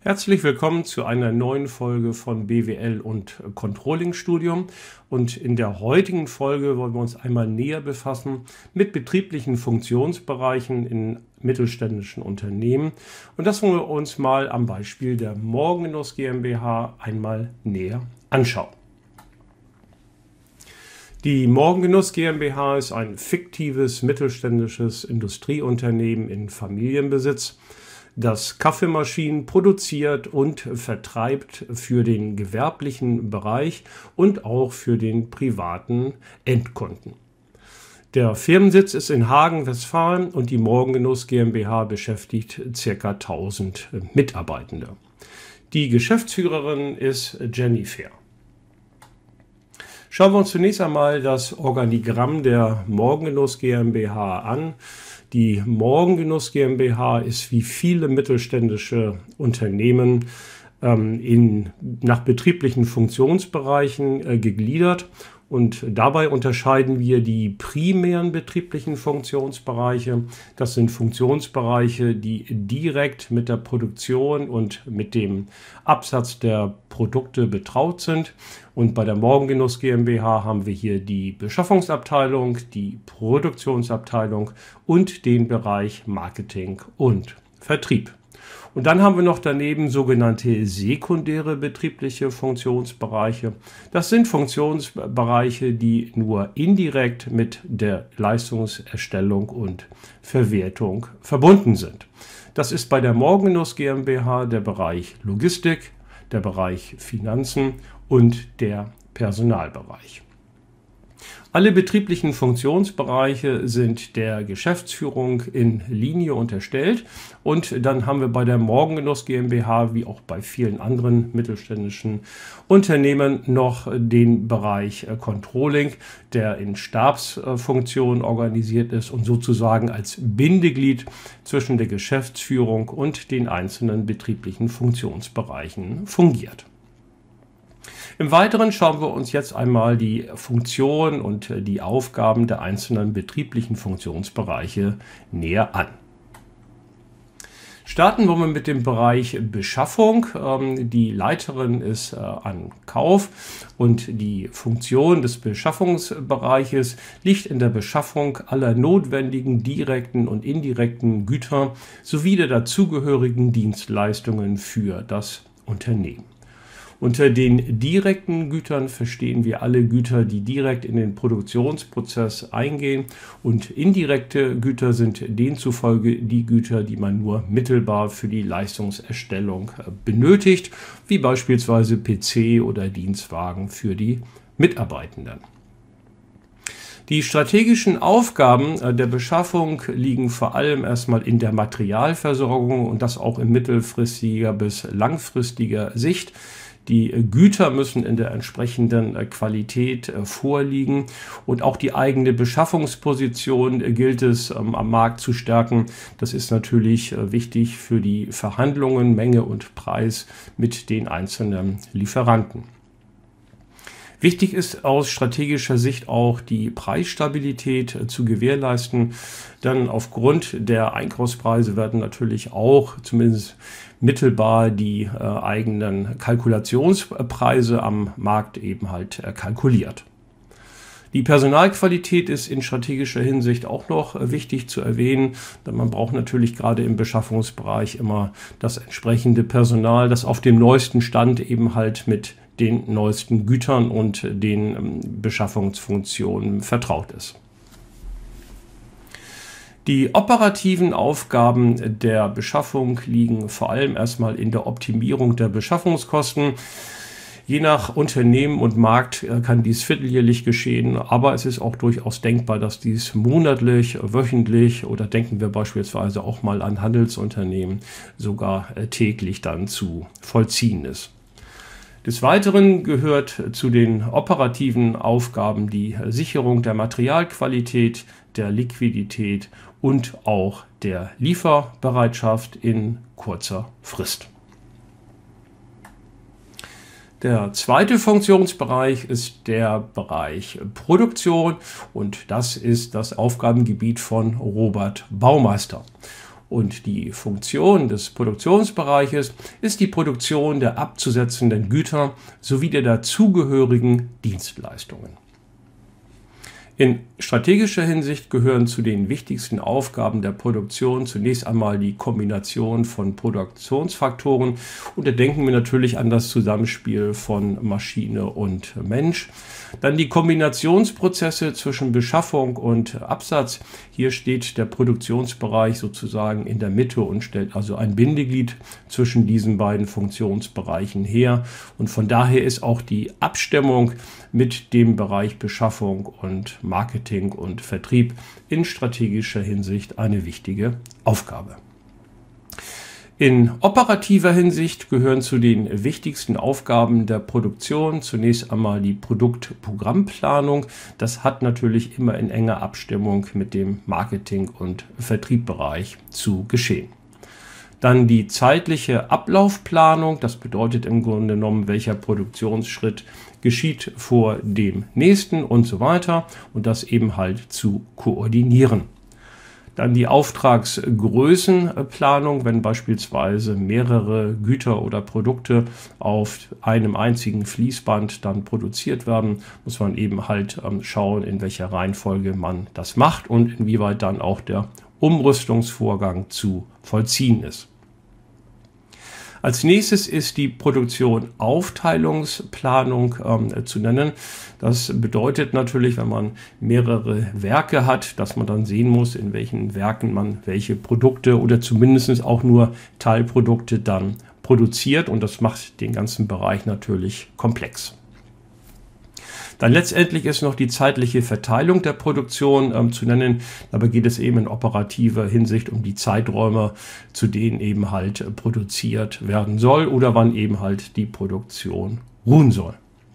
Herzlich willkommen zu einer neuen Folge von BWL und Controlling Studium. Und in der heutigen Folge wollen wir uns einmal näher befassen mit betrieblichen Funktionsbereichen in mittelständischen Unternehmen. Und das wollen wir uns mal am Beispiel der Morgengenuss GmbH einmal näher anschauen. Die Morgengenuss GmbH ist ein fiktives mittelständisches Industrieunternehmen in Familienbesitz, das Kaffeemaschinen produziert und vertreibt für den gewerblichen Bereich und auch für den privaten Endkunden. Der Firmensitz ist in Hagen, Westfalen und die Morgengenuss GmbH beschäftigt ca. 1000 Mitarbeitende. Die Geschäftsführerin ist Jenny Fehr. Schauen wir uns zunächst einmal das Organigramm der Morgengenuss GmbH an. Die Morgengenuss GmbH ist wie viele mittelständische Unternehmen nach betrieblichen Funktionsbereichen gegliedert. Und dabei unterscheiden wir die primären betrieblichen Funktionsbereiche. Das sind Funktionsbereiche, die direkt mit der Produktion und mit dem Absatz der Produkte betraut sind. Und bei der Morgengenuss GmbH haben wir hier die Beschaffungsabteilung, die Produktionsabteilung und den Bereich Marketing und Vertrieb. Und dann haben wir noch daneben sogenannte sekundäre betriebliche Funktionsbereiche. Das sind Funktionsbereiche, die nur indirekt mit der Leistungserstellung und Verwertung verbunden sind. Das ist bei der Morgengenuss GmbH der Bereich Logistik, der Bereich Finanzen und der Personalbereich. Alle betrieblichen Funktionsbereiche sind der Geschäftsführung in Linie unterstellt und dann haben wir bei der Morgengenuss GmbH wie auch bei vielen anderen mittelständischen Unternehmen noch den Bereich Controlling, der in Stabsfunktion organisiert ist und sozusagen als Bindeglied zwischen der Geschäftsführung und den einzelnen betrieblichen Funktionsbereichen fungiert. Im Weiteren schauen wir uns jetzt einmal die Funktion und die Aufgaben der einzelnen betrieblichen Funktionsbereiche näher an. Starten wollen wir mit dem Bereich Beschaffung. Die Leiterin ist an Kauf und die Funktion des Beschaffungsbereiches liegt in der Beschaffung aller notwendigen direkten und indirekten Güter sowie der dazugehörigen Dienstleistungen für das Unternehmen. Unter den direkten Gütern verstehen wir alle Güter, die direkt in den Produktionsprozess eingehen, und indirekte Güter sind demzufolge die Güter, die man nur mittelbar für die Leistungserstellung benötigt, wie beispielsweise PC oder Dienstwagen für die Mitarbeitenden. Die strategischen Aufgaben der Beschaffung liegen vor allem erstmal in der Materialversorgung und das auch in mittelfristiger bis langfristiger Sicht. Die Güter müssen in der entsprechenden Qualität vorliegen und auch die eigene Beschaffungsposition gilt es am Markt zu stärken. Das ist natürlich wichtig für die Verhandlungen, Menge und Preis mit den einzelnen Lieferanten. Wichtig ist aus strategischer Sicht auch die Preisstabilität zu gewährleisten, denn aufgrund der Einkaufspreise werden natürlich auch zumindest mittelbar die eigenen Kalkulationspreise am Markt eben halt kalkuliert. Die Personalqualität ist in strategischer Hinsicht auch noch wichtig zu erwähnen, denn man braucht natürlich gerade im Beschaffungsbereich immer das entsprechende Personal, das auf dem neuesten Stand eben halt mit den neuesten Gütern und den Beschaffungsfunktionen vertraut ist. Die operativen Aufgaben der Beschaffung liegen vor allem erstmal in der Optimierung der Beschaffungskosten. Je nach Unternehmen und Markt kann dies vierteljährlich geschehen, aber es ist auch durchaus denkbar, dass dies monatlich, wöchentlich oder denken wir beispielsweise auch mal an Handelsunternehmen sogar täglich dann zu vollziehen ist. Des Weiteren gehört zu den operativen Aufgaben die Sicherung der Materialqualität, der Liquidität und auch der Lieferbereitschaft in kurzer Frist. Der zweite Funktionsbereich ist der Bereich Produktion und das ist das Aufgabengebiet von Robert Baumeister. Und die Funktion des Produktionsbereiches ist die Produktion der abzusetzenden Güter sowie der dazugehörigen Dienstleistungen. In strategischer Hinsicht gehören zu den wichtigsten Aufgaben der Produktion zunächst einmal die Kombination von Produktionsfaktoren, und da denken wir natürlich an das Zusammenspiel von Maschine und Mensch. Dann die Kombinationsprozesse zwischen Beschaffung und Absatz. Hier steht der Produktionsbereich sozusagen in der Mitte und stellt also ein Bindeglied zwischen diesen beiden Funktionsbereichen her, und von daher ist auch die Abstimmung mit dem Bereich Beschaffung und Marketing und Vertrieb in strategischer Hinsicht eine wichtige Aufgabe. In operativer Hinsicht gehören zu den wichtigsten Aufgaben der Produktion zunächst einmal die Produktprogrammplanung. Das hat natürlich immer in enger Abstimmung mit dem Marketing- und Vertriebsbereich zu geschehen. Dann die zeitliche Ablaufplanung, das bedeutet im Grunde genommen, welcher Produktionsschritt geschieht vor dem nächsten und so weiter, und das eben halt zu koordinieren. Dann die Auftragsgrößenplanung, wenn beispielsweise mehrere Güter oder Produkte auf einem einzigen Fließband dann produziert werden, muss man eben halt schauen, in welcher Reihenfolge man das macht und inwieweit dann auch der Umrüstungsvorgang zu vollziehen ist. Als nächstes ist die Produktion-Aufteilungsplanung zu nennen. Das bedeutet natürlich, wenn man mehrere Werke hat, dass man dann sehen muss, in welchen Werken man welche Produkte oder zumindest auch nur Teilprodukte dann produziert, und das macht den ganzen Bereich natürlich komplex. Dann letztendlich ist noch die zeitliche Verteilung der Produktion zu nennen. Dabei geht es eben in operativer Hinsicht um die Zeiträume, zu denen eben halt produziert werden soll oder wann eben halt die Produktion ruhen soll.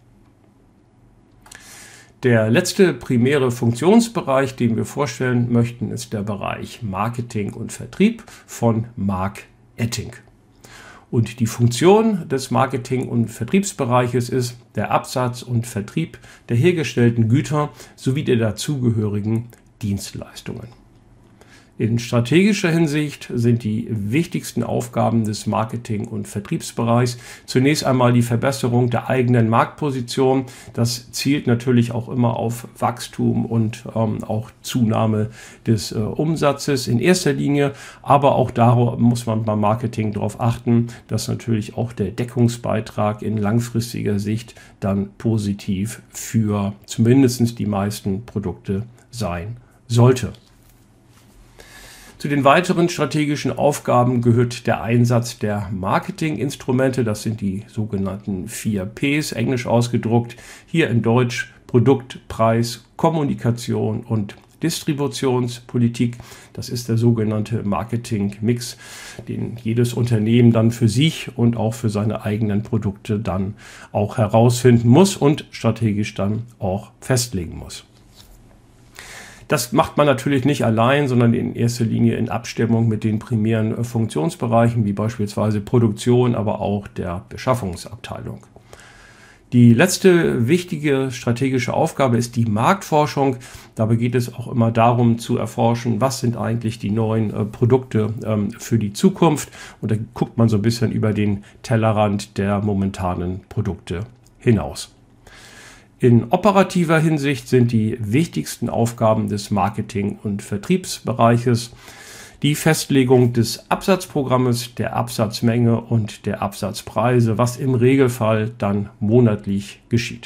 Der letzte primäre Funktionsbereich, den wir vorstellen möchten, ist der Bereich Marketing und Vertrieb von Mark Etting. Und die Funktion des Marketing- und Vertriebsbereiches ist der Absatz und Vertrieb der hergestellten Güter sowie der dazugehörigen Dienstleistungen. In strategischer Hinsicht sind die wichtigsten Aufgaben des Marketing- und Vertriebsbereichs zunächst einmal die Verbesserung der eigenen Marktposition. Das zielt natürlich auch immer auf Wachstum und auch Zunahme des Umsatzes in erster Linie. Aber auch da muss man beim Marketing darauf achten, dass natürlich auch der Deckungsbeitrag in langfristiger Sicht dann positiv für zumindest die meisten Produkte sein sollte. Zu den weiteren strategischen Aufgaben gehört der Einsatz der Marketinginstrumente. Das sind die sogenannten 4Ps, englisch ausgedruckt. Hier in Deutsch Produkt, Preis, Kommunikation und Distributionspolitik. Das ist der sogenannte Marketing-Mix, den jedes Unternehmen dann für sich und auch für seine eigenen Produkte dann auch herausfinden muss und strategisch dann auch festlegen muss. Das macht man natürlich nicht allein, sondern in erster Linie in Abstimmung mit den primären Funktionsbereichen, wie beispielsweise Produktion, aber auch der Beschaffungsabteilung. Die letzte wichtige strategische Aufgabe ist die Marktforschung. Dabei geht es auch immer darum zu erforschen, was sind eigentlich die neuen Produkte für die Zukunft. Und da guckt man so ein bisschen über den Tellerrand der momentanen Produkte hinaus. In operativer Hinsicht sind die wichtigsten Aufgaben des Marketing- und Vertriebsbereiches die Festlegung des Absatzprogrammes, der Absatzmenge und der Absatzpreise, was im Regelfall dann monatlich geschieht.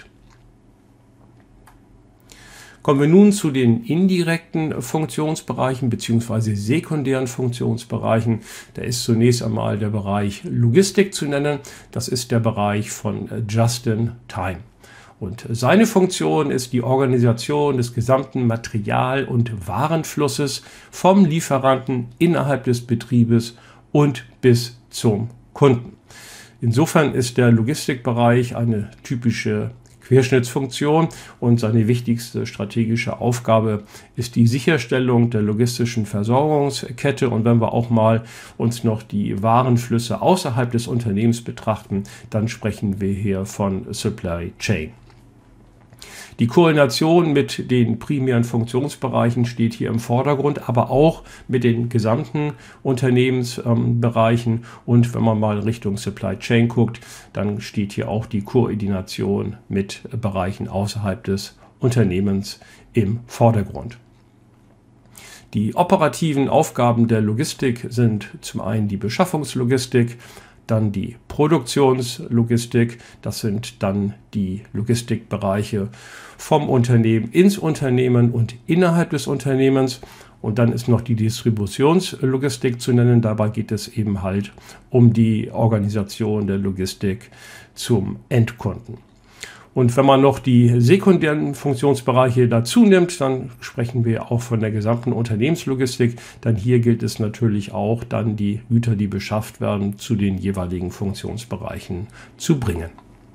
Kommen wir nun zu den indirekten Funktionsbereichen bzw. sekundären Funktionsbereichen. Da ist zunächst einmal der Bereich Logistik zu nennen. Das ist der Bereich von Just-in-Time. Und seine Funktion ist die Organisation des gesamten Material- und Warenflusses vom Lieferanten innerhalb des Betriebes und bis zum Kunden. Insofern ist der Logistikbereich eine typische Querschnittsfunktion und seine wichtigste strategische Aufgabe ist die Sicherstellung der logistischen Versorgungskette. Und wenn wir auch mal uns noch die Warenflüsse außerhalb des Unternehmens betrachten, dann sprechen wir hier von Supply Chain. Die Koordination mit den primären Funktionsbereichen steht hier im Vordergrund, aber auch mit den gesamten Unternehmensbereichen. Und wenn man mal Richtung Supply Chain guckt, dann steht hier auch die Koordination mit Bereichen außerhalb des Unternehmens im Vordergrund. Die operativen Aufgaben der Logistik sind zum einen die Beschaffungslogistik, dann die Produktionslogistik, das sind dann die Logistikbereiche vom Unternehmen ins Unternehmen und innerhalb des Unternehmens. Und dann ist noch die Distributionslogistik zu nennen. Dabei geht es eben halt um die Organisation der Logistik zum Endkunden. Und wenn man noch die sekundären Funktionsbereiche dazu nimmt, dann sprechen wir auch von der gesamten Unternehmenslogistik. Dann hier gilt es natürlich auch, dann die Güter, die beschafft werden, zu den jeweiligen Funktionsbereichen zu bringen.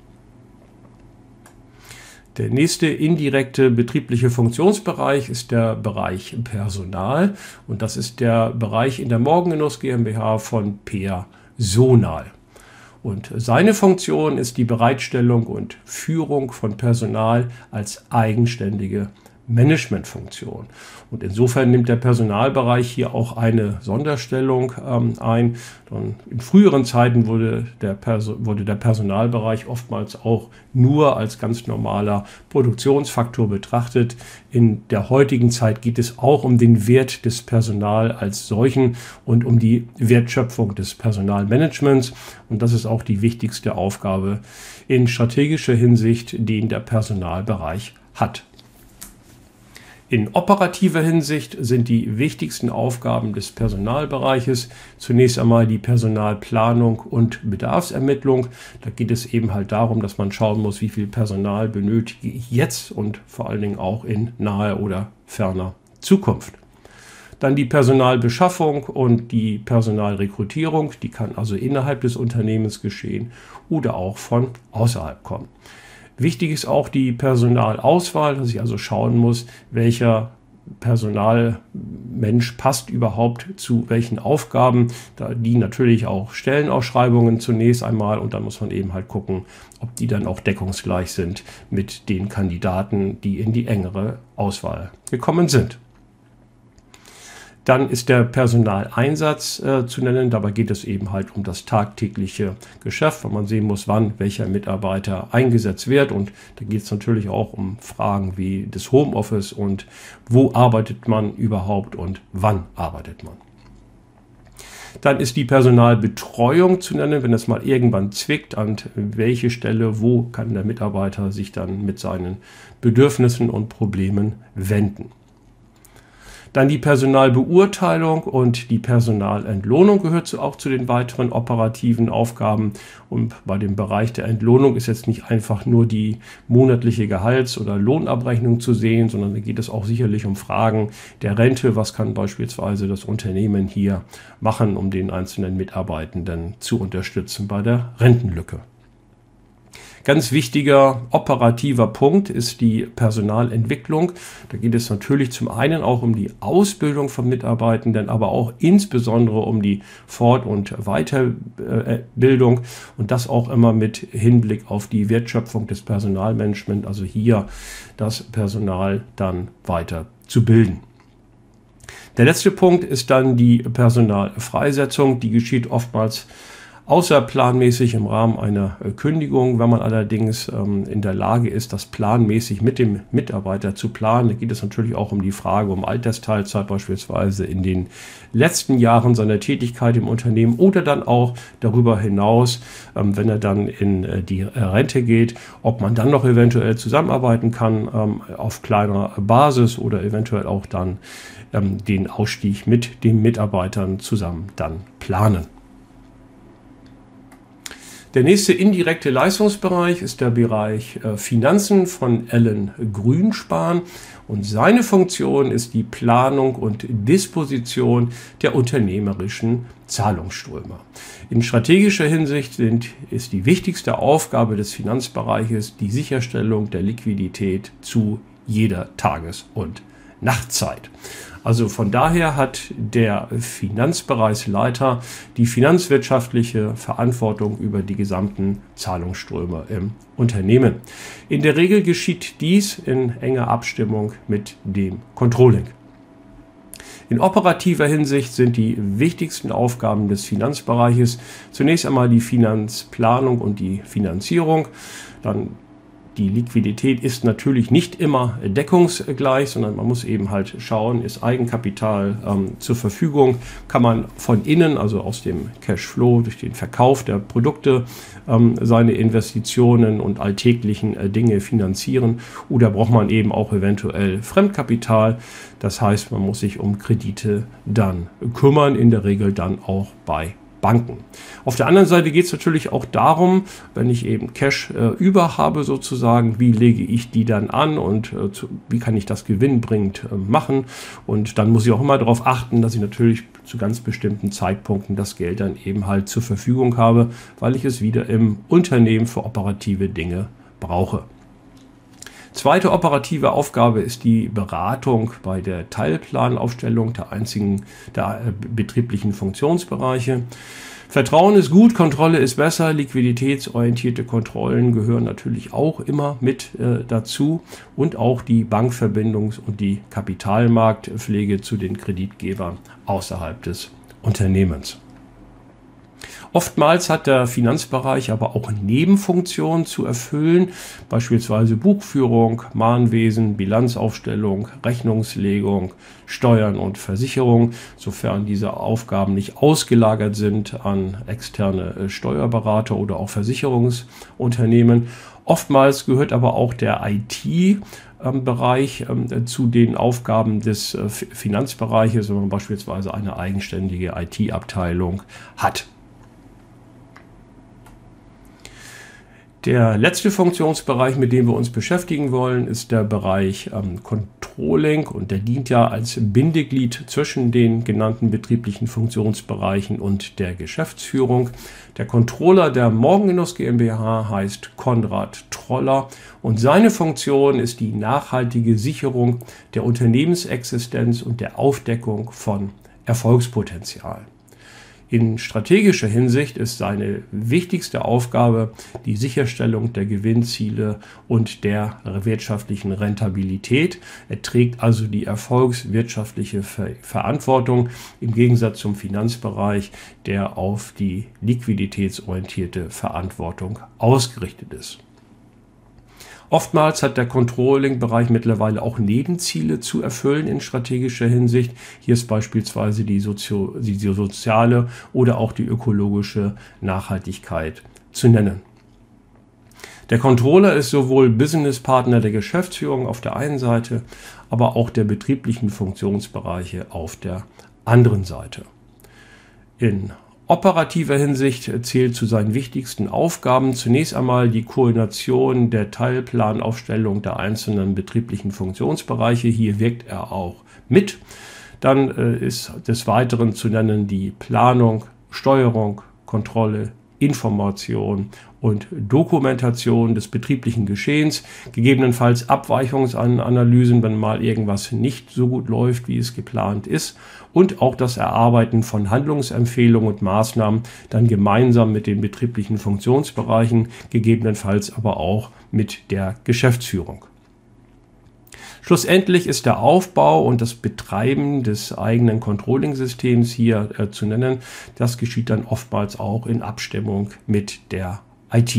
Der nächste indirekte betriebliche Funktionsbereich ist der Bereich Personal. Und das ist der Bereich in der Morgengenuss GmbH von Personal. Und seine Funktion ist die Bereitstellung und Führung von Personal als eigenständige Managementfunktion. Und insofern nimmt der Personalbereich hier auch eine Sonderstellung ein. Und in früheren Zeiten wurde der Personalbereich oftmals auch nur als ganz normaler Produktionsfaktor betrachtet. In der heutigen Zeit geht es auch um den Wert des Personals als solchen und um die Wertschöpfung des Personalmanagements. Und das ist auch die wichtigste Aufgabe in strategischer Hinsicht, die der Personalbereich hat. In operativer Hinsicht sind die wichtigsten Aufgaben des Personalbereiches zunächst einmal die Personalplanung und Bedarfsermittlung. Da geht es eben halt darum, dass man schauen muss, wie viel Personal benötige ich jetzt und vor allen Dingen auch in naher oder ferner Zukunft. Dann die Personalbeschaffung und die Personalrekrutierung, die kann also innerhalb des Unternehmens geschehen oder auch von außerhalb kommen. Wichtig ist auch die Personalauswahl, dass ich also schauen muss, welcher Personalmensch passt überhaupt zu welchen Aufgaben. Da die natürlich auch Stellenausschreibungen zunächst einmal und dann muss man eben halt gucken, ob die dann auch deckungsgleich sind mit den Kandidaten, die in die engere Auswahl gekommen sind. Dann ist der Personaleinsatz zu nennen. Dabei geht es eben halt um das tagtägliche Geschäft, weil man sehen muss, wann welcher Mitarbeiter eingesetzt wird. Und da geht es natürlich auch um Fragen wie des Homeoffice und wo arbeitet man überhaupt und wann arbeitet man. Dann ist die Personalbetreuung zu nennen, wenn es mal irgendwann zwickt, an welche Stelle, wo kann der Mitarbeiter sich dann mit seinen Bedürfnissen und Problemen wenden. Dann die Personalbeurteilung und die Personalentlohnung gehört auch zu den weiteren operativen Aufgaben. Und bei dem Bereich der Entlohnung ist jetzt nicht einfach nur die monatliche Gehalts- oder Lohnabrechnung zu sehen, sondern da geht es auch sicherlich um Fragen der Rente. Was kann beispielsweise das Unternehmen hier machen, um den einzelnen Mitarbeitenden zu unterstützen bei der Rentenlücke? Ganz wichtiger operativer Punkt ist die Personalentwicklung. Da geht es natürlich zum einen auch um die Ausbildung von Mitarbeitenden, aber auch insbesondere um die Fort- und Weiterbildung und das auch immer mit Hinblick auf die Wertschöpfung des Personalmanagements, also hier das Personal dann weiter zu bilden. Der letzte Punkt ist dann die Personalfreisetzung. Die geschieht oftmals außerplanmäßig im Rahmen einer Kündigung. Wenn man allerdings in der Lage ist, das planmäßig mit dem Mitarbeiter zu planen, dann geht es natürlich auch um die Frage um Altersteilzeit beispielsweise in den letzten Jahren seiner Tätigkeit im Unternehmen oder dann auch darüber hinaus, wenn er dann in die Rente geht, ob man dann noch eventuell zusammenarbeiten kann auf kleiner Basis oder eventuell auch dann den Ausstieg mit den Mitarbeitern zusammen dann planen. Der nächste indirekte Leistungsbereich ist der Bereich Finanzen von Ellen Grünspan und seine Funktion ist die Planung und Disposition der unternehmerischen Zahlungsströme. In strategischer Hinsicht ist die wichtigste Aufgabe des Finanzbereiches die Sicherstellung der Liquidität zu jeder Tages- und Nachtzeit. Also von daher hat der Finanzbereichsleiter die finanzwirtschaftliche Verantwortung über die gesamten Zahlungsströme im Unternehmen. In der Regel geschieht dies in enger Abstimmung mit dem Controlling. In operativer Hinsicht sind die wichtigsten Aufgaben des Finanzbereiches zunächst einmal die Finanzplanung und die Finanzierung. Dann die Liquidität ist natürlich nicht immer deckungsgleich, sondern man muss eben halt schauen, ist Eigenkapital zur Verfügung, kann man von innen, also aus dem Cashflow, durch den Verkauf der Produkte, seine Investitionen und alltäglichen Dinge finanzieren, oder braucht man eben auch eventuell Fremdkapital. Das heißt, man muss sich um Kredite dann kümmern, in der Regel dann auch bei Banken. Auf der anderen Seite geht es natürlich auch darum, wenn ich eben Cash über habe sozusagen, wie lege ich die dann an und wie kann ich das gewinnbringend machen. Und dann muss ich auch immer darauf achten, dass ich natürlich zu ganz bestimmten Zeitpunkten das Geld dann eben halt zur Verfügung habe, weil ich es wieder im Unternehmen für operative Dinge brauche. Zweite operative Aufgabe ist die Beratung bei der Teilplanaufstellung der betrieblichen Funktionsbereiche. Vertrauen ist gut, Kontrolle ist besser, liquiditätsorientierte Kontrollen gehören natürlich auch immer mit dazu und auch die Bankverbindungs- und die Kapitalmarktpflege zu den Kreditgebern außerhalb des Unternehmens. Oftmals hat der Finanzbereich aber auch Nebenfunktionen zu erfüllen, beispielsweise Buchführung, Mahnwesen, Bilanzaufstellung, Rechnungslegung, Steuern und Versicherung, sofern diese Aufgaben nicht ausgelagert sind an externe Steuerberater oder auch Versicherungsunternehmen. Oftmals gehört aber auch der IT-Bereich zu den Aufgaben des Finanzbereiches, wenn man beispielsweise eine eigenständige IT-Abteilung hat. Der letzte Funktionsbereich, mit dem wir uns beschäftigen wollen, ist der Bereich Controlling, und der dient ja als Bindeglied zwischen den genannten betrieblichen Funktionsbereichen und der Geschäftsführung. Der Controller der Morgengenuss GmbH heißt Konrad Troller und seine Funktion ist die nachhaltige Sicherung der Unternehmensexistenz und der Aufdeckung von Erfolgspotenzial. In strategischer Hinsicht ist seine wichtigste Aufgabe die Sicherstellung der Gewinnziele und der wirtschaftlichen Rentabilität. Er trägt also die erfolgswirtschaftliche Verantwortung im Gegensatz zum Finanzbereich, der auf die liquiditätsorientierte Verantwortung ausgerichtet ist. Oftmals hat der Controlling-Bereich mittlerweile auch Nebenziele zu erfüllen in strategischer Hinsicht. Hier ist beispielsweise die soziale oder auch die ökologische Nachhaltigkeit zu nennen. Der Controller ist sowohl Businesspartner der Geschäftsführung auf der einen Seite, aber auch der betrieblichen Funktionsbereiche auf der anderen Seite. In operativer Hinsicht zählt zu seinen wichtigsten Aufgaben zunächst einmal die Koordination der Teilplanaufstellung der einzelnen betrieblichen Funktionsbereiche. Hier wirkt er auch mit. Dann ist des Weiteren zu nennen die Planung, Steuerung, Kontrolle, Information und Dokumentation des betrieblichen Geschehens, gegebenenfalls Abweichungsanalysen, wenn mal irgendwas nicht so gut läuft, wie es geplant ist, und auch das Erarbeiten von Handlungsempfehlungen und Maßnahmen dann gemeinsam mit den betrieblichen Funktionsbereichen, gegebenenfalls aber auch mit der Geschäftsführung. Schlussendlich ist der Aufbau und das Betreiben des eigenen Controlling-Systems hier zu nennen. Das geschieht dann oftmals auch in Abstimmung mit der IT.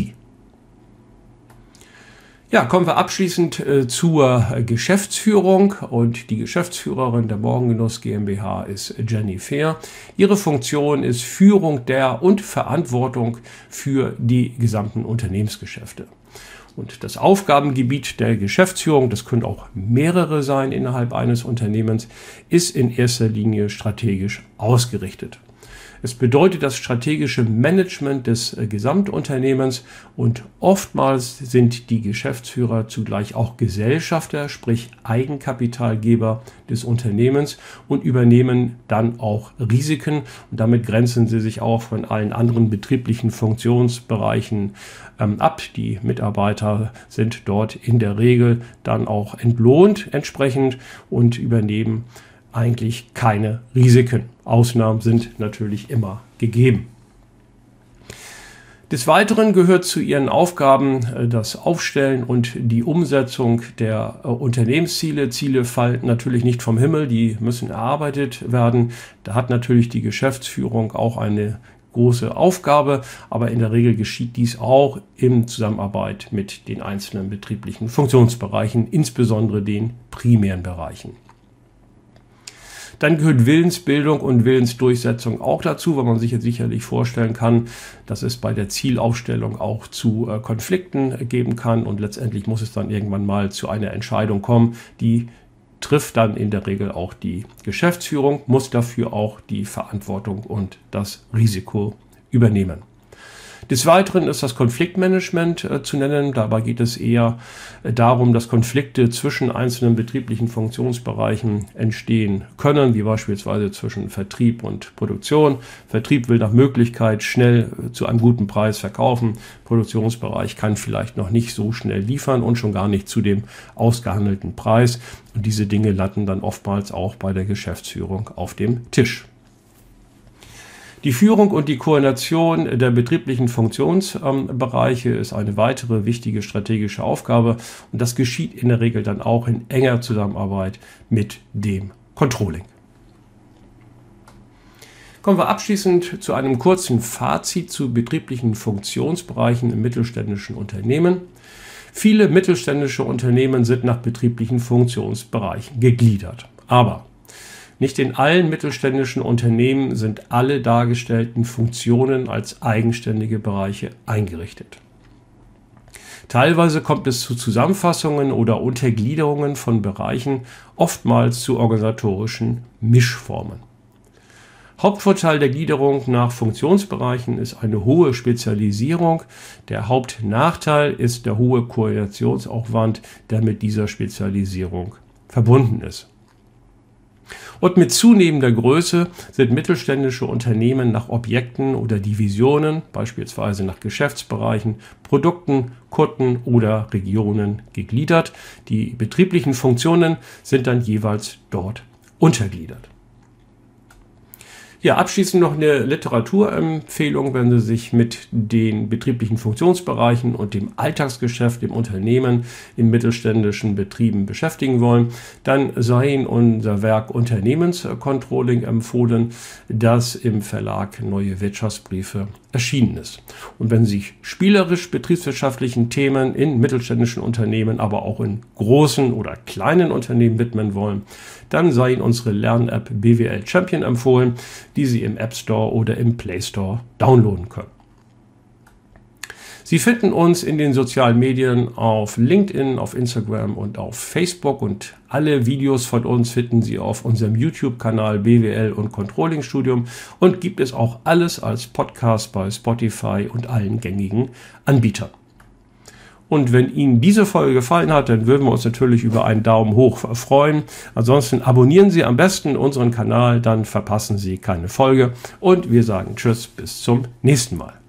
Ja, kommen wir abschließend zur Geschäftsführung, und die Geschäftsführerin der Morgengenuss GmbH ist Jenny Fehr. Ihre Funktion ist Führung der und Verantwortung für die gesamten Unternehmensgeschäfte. Und das Aufgabengebiet der Geschäftsführung, das können auch mehrere sein innerhalb eines Unternehmens, ist in erster Linie strategisch ausgerichtet. Es bedeutet das strategische Management des Gesamtunternehmens und oftmals sind die Geschäftsführer zugleich auch Gesellschafter, sprich Eigenkapitalgeber des Unternehmens und übernehmen dann auch Risiken und damit grenzen sie sich auch von allen anderen betrieblichen Funktionsbereichen ab. Die Mitarbeiter sind dort in der Regel dann auch entlohnt entsprechend und übernehmen eigentlich keine Risiken. Ausnahmen sind natürlich immer gegeben. Des Weiteren gehört zu ihren Aufgaben das Aufstellen und die Umsetzung der Unternehmensziele. Ziele fallen natürlich nicht vom Himmel, die müssen erarbeitet werden. Da hat natürlich die Geschäftsführung auch eine große Aufgabe, aber in der Regel geschieht dies auch in Zusammenarbeit mit den einzelnen betrieblichen Funktionsbereichen, insbesondere den primären Bereichen. Dann gehört Willensbildung und Willensdurchsetzung auch dazu, weil man sich jetzt sicherlich vorstellen kann, dass es bei der Zielaufstellung auch zu Konflikten geben kann und letztendlich muss es dann irgendwann mal zu einer Entscheidung kommen, die trifft dann in der Regel auch die Geschäftsführung, muss dafür auch die Verantwortung und das Risiko übernehmen. Des Weiteren ist das Konfliktmanagement zu nennen. Dabei geht es eher darum, dass Konflikte zwischen einzelnen betrieblichen Funktionsbereichen entstehen können, wie beispielsweise zwischen Vertrieb und Produktion. Vertrieb will nach Möglichkeit schnell zu einem guten Preis verkaufen. Produktionsbereich kann vielleicht noch nicht so schnell liefern und schon gar nicht zu dem ausgehandelten Preis. Und diese Dinge landen dann oftmals auch bei der Geschäftsführung auf dem Tisch. Die Führung und die Koordination der betrieblichen Funktionsbereiche ist eine weitere wichtige strategische Aufgabe und das geschieht in der Regel dann auch in enger Zusammenarbeit mit dem Controlling. Kommen wir abschließend zu einem kurzen Fazit zu betrieblichen Funktionsbereichen im mittelständischen Unternehmen. Viele mittelständische Unternehmen sind nach betrieblichen Funktionsbereichen gegliedert, aber nicht in allen mittelständischen Unternehmen sind alle dargestellten Funktionen als eigenständige Bereiche eingerichtet. Teilweise kommt es zu Zusammenfassungen oder Untergliederungen von Bereichen, oftmals zu organisatorischen Mischformen. Hauptvorteil der Gliederung nach Funktionsbereichen ist eine hohe Spezialisierung. Der Hauptnachteil ist der hohe Koordinationsaufwand, der mit dieser Spezialisierung verbunden ist. Und mit zunehmender Größe sind mittelständische Unternehmen nach Objekten oder Divisionen, beispielsweise nach Geschäftsbereichen, Produkten, Kunden oder Regionen gegliedert. Die betrieblichen Funktionen sind dann jeweils dort untergliedert. Ja, abschließend noch eine Literaturempfehlung, wenn Sie sich mit den betrieblichen Funktionsbereichen und dem Alltagsgeschäft im Unternehmen in mittelständischen Betrieben beschäftigen wollen, dann sei Ihnen unser Werk Unternehmenscontrolling empfohlen, das im Verlag Neue Wirtschaftsbriefe erschienen ist. Und wenn Sie sich spielerisch betriebswirtschaftlichen Themen in mittelständischen Unternehmen, aber auch in großen oder kleinen Unternehmen widmen wollen, dann sei Ihnen unsere Lern-App BWL Champion empfohlen, die Sie im App Store oder im Play Store downloaden können. Sie finden uns in den sozialen Medien auf LinkedIn, auf Instagram und auf Facebook und alle Videos von uns finden Sie auf unserem YouTube-Kanal BWL und Controlling Studium und gibt es auch alles als Podcast bei Spotify und allen gängigen Anbietern. Und wenn Ihnen diese Folge gefallen hat, dann würden wir uns natürlich über einen Daumen hoch freuen. Ansonsten abonnieren Sie am besten unseren Kanal, dann verpassen Sie keine Folge. Und wir sagen Tschüss, bis zum nächsten Mal.